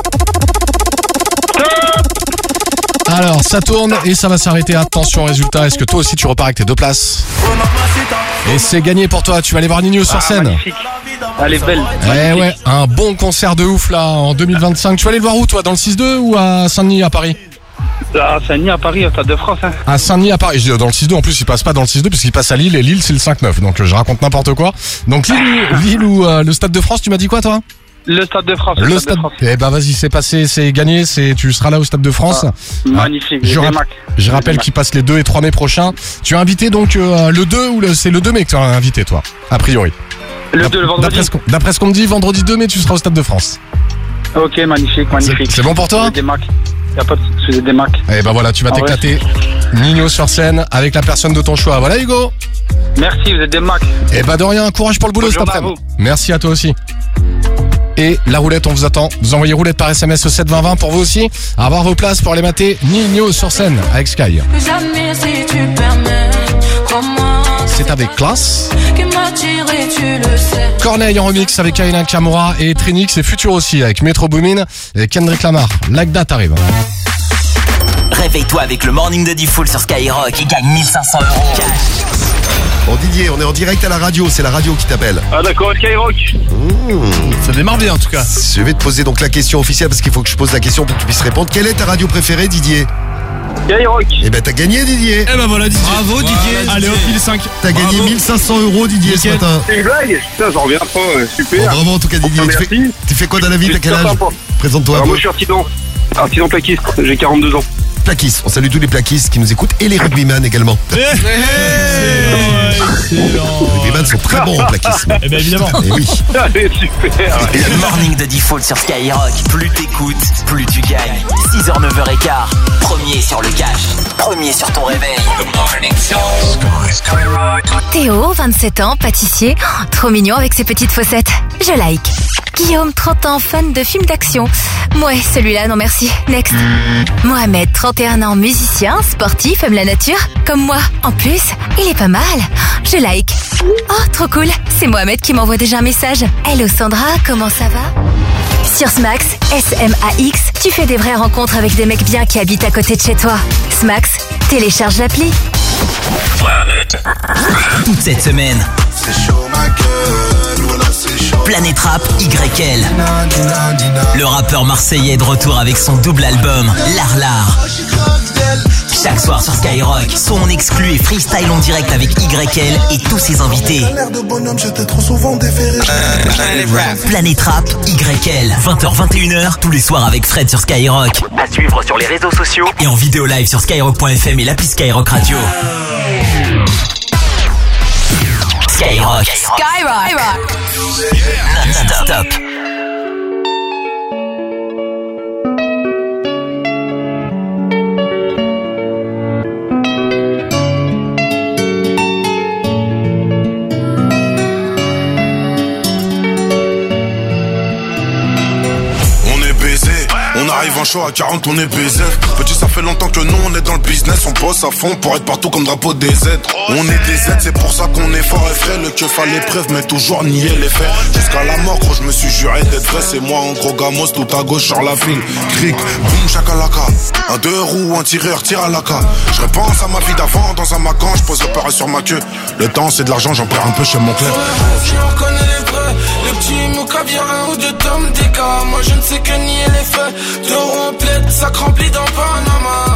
Alors, ça tourne et ça va s'arrêter. Attention, résultat, est-ce que toi aussi tu repars avec tes deux places? Et c'est gagné pour toi, tu vas aller voir Nino sur ah, scène. Magnifique. Elle est belle. Eh ouais, un bon concert de ouf là en deux mille vingt-cinq. Tu vas aller le voir où toi? Dans le six deux ou à Saint-Denis à Paris? À Saint-Denis à Paris, au Stade de France. Hein. À Saint-Denis à Paris, je dis dans le six deux, en plus il passe pas dans le six deux puisqu'il passe à Lille et Lille c'est le cinq neuf. Donc je raconte n'importe quoi. Donc Lille, Lille ou euh, le Stade de France, tu m'as dit quoi toi? Le Stade de France. Le, le Stade, Stade de France. Eh ben vas-y, c'est passé, c'est gagné, c'est tu seras là au Stade de France. Ah, magnifique. Ah, je, rapp- je rappelle qu'il passe les deux et trois mai prochains. Tu as invité donc euh, le deux ou le, c'est le deux mai que tu as invité toi, a priori. Le deux, le vendredi. D'après ce, qu'on, d'après ce qu'on me dit, vendredi deux mai, tu seras au Stade de France. Ok, magnifique, magnifique. C'est, c'est bon pour toi? Des Macs. Y a pas de souci, des Macs. Eh ben voilà, tu vas ah t'éclater. Ouais. Nino sur scène avec la personne de ton choix. Voilà Hugo. Merci, vous êtes des Macs. Eh ben de rien, courage pour le boulot cet après-midi. Merci à toi aussi. Et la roulette, on vous attend. Vous envoyez roulette par S M S au sept vingt vingt pour vous aussi. À avoir vos places pour aller mater Nino sur scène avec Sky. Jamais si tu permets, crois-moi. C'est avec classe. Qui m'a tiré, tu le sais. Corneille en remix avec Kaina Kamura et Trinix et Futur aussi avec Metro Boomin et Kendrick Lamar. L'Agda t'arrive. Réveille-toi avec le morning de D-Fool sur Skyrock et gagne mille cinq cents euros cash. Bon Didier, on est en direct à la radio, c'est la radio qui t'appelle. Ah d'accord, Skyrock. Mmh. Ça démarre bien en tout cas. Je vais te poser donc la question officielle parce qu'il faut que je pose la question pour que tu puisses répondre. Quelle est ta radio préférée Didier? Skyrock. Eh ben t'as gagné Didier. Eh ben voilà Didier. Bravo Didier. Didier. Allez au fil cinq. T'as bravo. gagné mille cinq cents euros Didier Nickel. ce matin. C'est une blague. Putain, j'en reviens pas, super. Bon, bravo en tout cas Didier. Tu fais, tu fais quoi dans la vie? T'as quel âge? Présente-toi. Alors, moi je suis artisan. Artisan plaquiste, j'ai quarante-deux ans. Plaquistes, on salue tous les plaquistes qui nous écoutent et les rugbyman également. Hey les rugbyman sont très bons en plaquisme. Eh bien évidemment. Et oui. Allez, super. Le morning de D-Fool sur Skyrock. Plus t'écoutes, plus tu gagnes. six heures neuf heures quinze. Premier sur le cash. Premier sur ton réveil. Théo, vingt-sept ans, pâtissier. Oh, trop mignon avec ses petites fossettes. Je like. Guillaume, trente ans, fan de films d'action. Ouais, celui-là, non merci. Next. Mohamed, trente et un ans, musicien, sportif, aime la nature. Comme moi. En plus, il est pas mal. Je like. Oh, trop cool. C'est Mohamed qui m'envoie déjà un message. Hello Sandra, comment ça va? Sur Smax, S M A X, tu fais des vraies rencontres avec des mecs bien qui habitent à côté de chez toi. Smax, télécharge l'appli. Toute cette semaine, Planète Rap Y L. Le rappeur marseillais est de retour avec son double album L'Art. Chaque soir sur Skyrock, son exclu et freestyle en direct avec Y L et tous ses invités. Planète Rap Y L, vingt heures vingt et une heures tous les soirs avec Fred sur Skyrock. À suivre sur les réseaux sociaux et en vidéo live sur skyrock point f m et l'appli Skyrock Radio. Skyrock. Skyrock. Non-stop. On arrive en show à quarante, on est baisé. Petit, ça fait longtemps que nous on est dans le business. On bosse à fond pour être partout comme drapeau des Z. On est des Z, c'est pour ça qu'on est fort et frais. Le keuf à l'épreuve, mais toujours nier les faits. Jusqu'à la mort, gros, je me suis juré d'être vrai. C'est moi en gros gamos, tout à gauche sur la file. Cric, boum, chakalaka. Un deux roues, un tireur, tire à la ca. Je repense à ma vie d'avant, dans un macan. Je pose le pareil sur ma queue. Le temps, c'est de l'argent, j'en perds un peu chez mon club. Je reconnais les vrais. Le petit mouka vient un ou deux tomes d'écart. Moi je ne sais que nier les faits. De remplète, ça rempli dans Panama.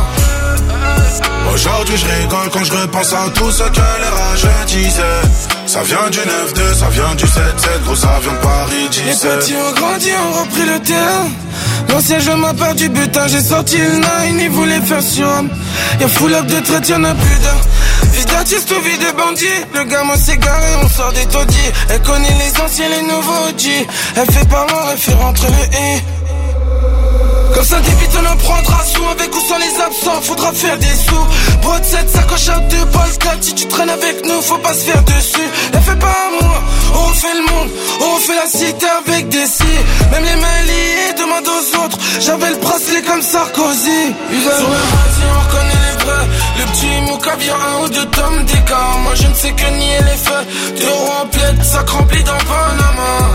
Aujourd'hui je rigole quand je repense à tout ce que les rageux disaient. Ça vient du neuf deux, ça vient du sept sept, gros ça vient de Paris dix-sept. Les petits ont grandi, ont repris le terrain. L'ancien jeu m'a perdu butin, j'ai sorti le nine, ils voulaient faire sur homme. Y'a full up de traite, y'en a plus d'un. Vie d'artiste ou vie de bandit. Le gamin s'est garé, on sort des taudis. Elle connaît les anciens, les nouveaux G. Elle fait pas mort, elle fait rentrer le et. Comme ça t'évites on en prendra sous. Avec ou sans les absents, faudra faire des sous. Brode sept, sacoche à deux balles quatre. Si tu traînes avec nous, faut pas se faire dessus. Elle fait pas à moi, on refait le monde. On refait la cité avec des si. Même les mains liées, demande aux autres. J'avais le bracelet comme Sarkozy. Sur le radio, on reconnaît les vrais. Le petit mouka vient un ou deux tomes d'écart. Moi je ne sais que nier les faits. Deux roues en plaide, sac rempli dans Panama.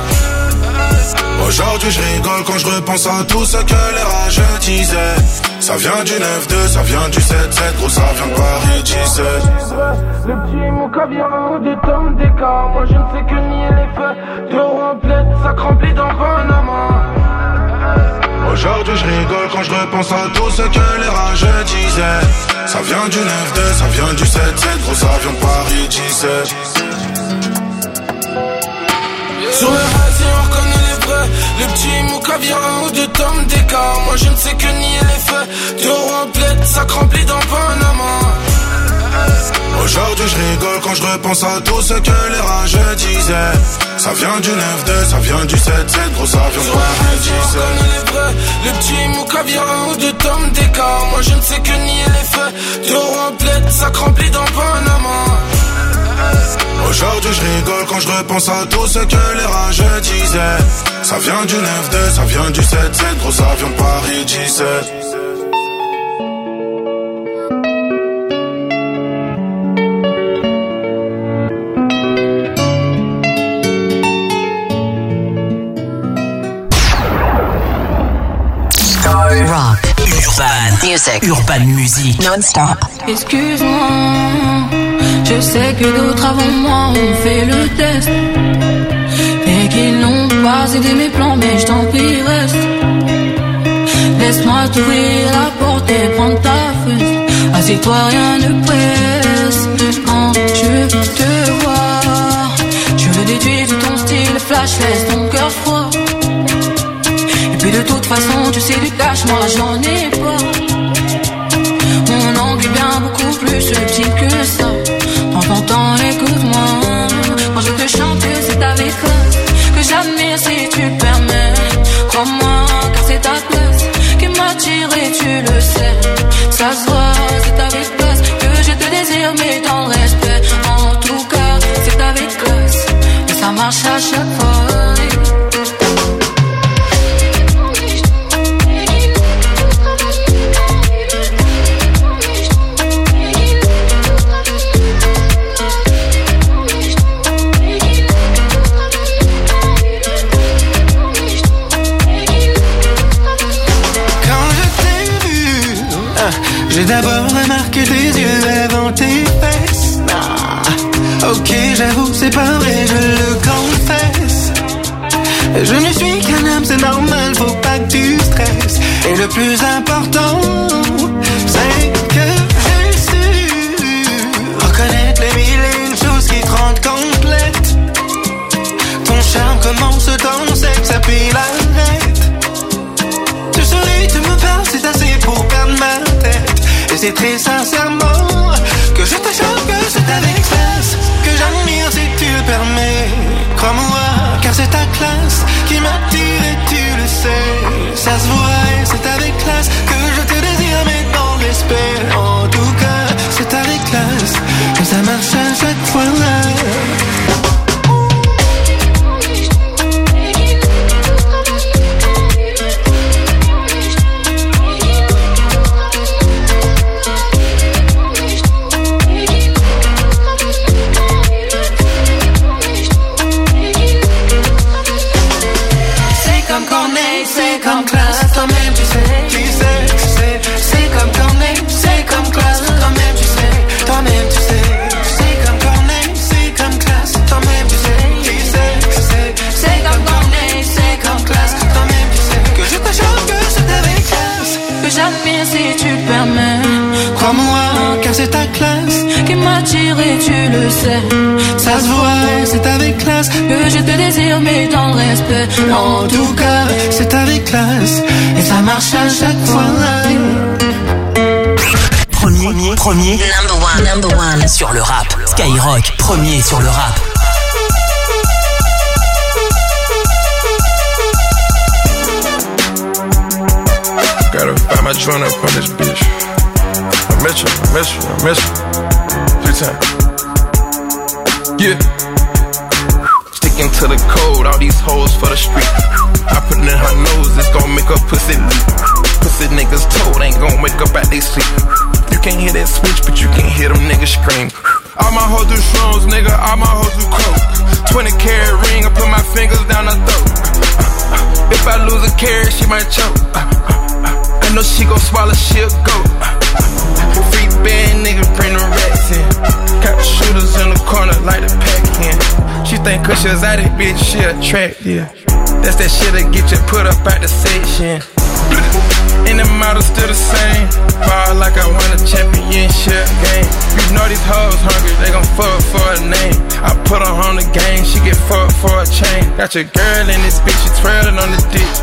Aujourd'hui je rigole quand je repense à tout ce que les rageux disaient. Ça vient du neuf deux, ça vient du sept sept, gros ça vient de Paris dix-sept. Le petit mouka vient un ou deux tomes d'écart. Moi je ne sais que nier les faits. Deux roues en plaide, sac rempli dans Panama. Aujourd'hui je rigole quand je repense à tout ce que les rageux disaient. Ça vient du neuf deux, ça vient du sept sept, gros ça vient de Paris dix-sept. Sur le radio on reconnaît les vrais. Le petit mouka vient un ou deux tomes d'écart. Moi je ne sais que nier les faits. Deux roues en plaide, sac rempli dans Panama. Aujourd'hui je rigole quand je repense à tout ce que les rageux disaient. Ça vient du neuf deux, ça vient du sept sept, gros ça vient de Paris dix-sept. Le petit mouka vient un ou deux tomes d'écart. Moi je ne sais que nier les faits. Deux roues en plaide, sac rempli dans Panama. Aujourd'hui je rigole quand je repense à tout ce que les rageux disaient. Ça vient du neuf deux, ça vient du sept sept, gros ça vient de Paris dix-sept. Rock, urban, music, urban music, non-stop. Excuse-moi, je sais que d'autres avant moi ont fait le test et qu'ils n'ont pas aidé mes plans, mais je t'en prie reste. Laisse-moi t'ouvrir la porte et prendre ta fesse. Assieds-toi, rien ne presse. Quand je te vois, je veux déduire de ton style flash, laisse ton cœur froid. Et puis de toute façon, tu sais du cash, moi j'en ai pas. Mon angle est bien beaucoup plus subtil que ça. Prends ton temps, écoute-moi. Quand je te chante, c'est avec classe que j'admire si tu permets. Crois-moi, car c'est ta classe qui m'attire et tu le sais. Ça se voit, c'est avec classe que je te désire, mais dans le respect. En tout cas, c'est avec classe et ça marche à chaque fois. je le confesse. Je ne suis qu'un homme, c'est normal, faut pas que tu stresses. Et le plus important, c'est que j'ai su reconnaître les mille et une choses qui te rendent complète. Ton charme commence dans le sexe, puis l'arrête. Tu souris, tu me parles, c'est assez pour perdre ma tête. Et c'est très sincèrement que je te choque, que c'est avec classe que j'admire si tu le permets. Crois-moi, car c'est ta classe qui m'attire et tu le sais. Ça se voit et c'est avec classe que je te désire, mais dans le respect. En tout cas, c'est avec classe que ça marche à chaque fois. C'est comme classe, toi-même tu sais, tu sais, tu sais. C'est comme Corneille, c'est comme classe, toi-même tu sais, toi-même tu sais. C'est comme Corneille, c'est comme classe, toi-même tu sais, tu sais, tu sais. C'est comme Corneille, c'est comme classe, toi-même tu sais. Que je te choque, que c'est avec classe que j'admire si tu le permets. Crois-moi, car c'est ta classe qui m'attire et tu le sais. Ça se voit, c'est avec classe que je te désire, mais dans le respect. En tout cas, c'est avec classe et ça marche à chaque fois. Premier, premier, number one, number one sur le rap. Skyrock, premier sur le rap. Gotta find my joint up on this bitch. I miss you, I miss you, I miss you. Three times. Yeah. Sticking to the code, all these hoes for the street. I put it in her nose, it's gon' make her pussy leak. Pussy niggas told, ain't gon' wake up out they sleep. You can't hear that switch, but you can hear them niggas scream. All my hoes do shrooms, nigga, all my hoes do coke. twenty carat ring, I put my fingers down her throat. If I lose a carat, she might choke. I know she gon' swallow, she'll go. Free band nigga, bring the rats in. Got the shooters in the corner like the Pac-Man. She think cause she's out it, bitch, she attractive. That's that shit that get you put up out the section. And the model still the same. Ball like I won a championship game. You know these hoes hungry, they gon' fuck for a name. I put her on the game, she get fucked for a chain. Got your girl in this bitch, she twirling on the dick.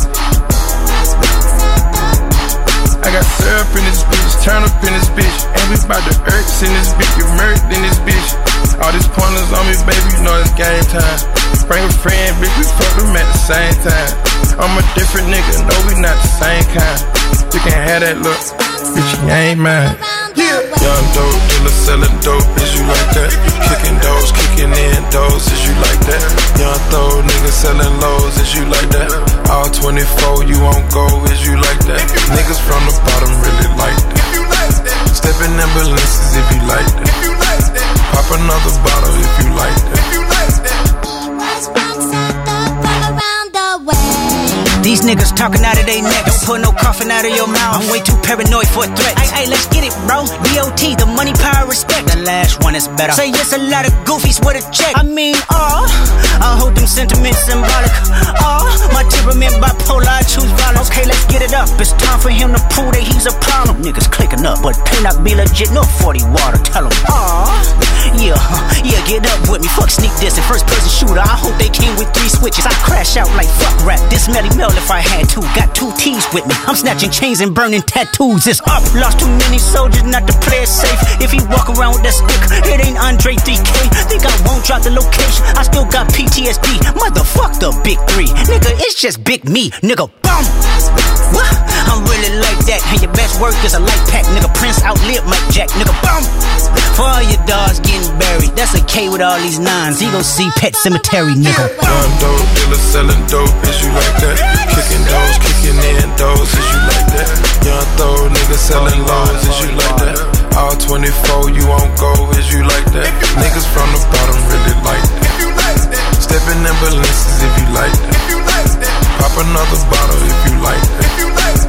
I got syrup in this bitch, turn up in this bitch. And we bout the earths in this bitch, get murked in this bitch. All these pointers on me, baby, you know it's game time. Bring a friend, bitch, we fuck them at the same time. I'm a different nigga, no, we not the same kind. You can have that look, bitch, you ain't mine. Yeah. Young dope dealer selling dope, is you like that? Kicking doors, kicking in doors, is you like that? Young throw nigga selling lows, is you like that? All twenty-four, you won't go, is you like that? Niggas from the bottom really like that. Step in ambulances if you like that. Pop another bottle if you like that. These niggas talking out of their neck. Don't put no coffin out of your mouth. I'm way too paranoid for a threat. Ay, ay, let's get it, bro. D O T, the money, power, respect. The last one is better. Say yes, a lot of goofies with a check. I mean, oh, I hold them sentiments symbolic. Oh, my temperament bipolar, I choose violence. Okay, let's get it up. It's time for him to prove that he's a problem. Niggas clicking up, but pay not be legit. No forty water, tell him. Oh, yeah, yeah, get up with me. Fuck sneak this and first person shooter. I hope they came with three switches. I crash out like fuck rap. This Melly Mel if I had to. Got two T's with me. I'm snatching chains and burning tattoos. It's up. Lost too many soldiers not to play it safe. If he walk around with that stick, it ain't Andre three K. Think I won't drop the location. I still got P T S D. Motherfuck the big three. Nigga, it's just big me. Nigga, bum. What? I'm really like that. And your best work is a light pack. Nigga, Prince outlived Mike Jack. Nigga, bum. For all your dogs getting buried. That's a K with all these nines. He gon' see Pet Cemetery, nigga. Young dope dealer selling dope, is you like that? Kicking doors, kicking in doors, is you like that? Young throw niggas selling lows, is you like that? All twenty-four, you won't go, is you like that? Niggas from the bottom really like that. Step in ambulances if you like that. Pop another bottle if you like that.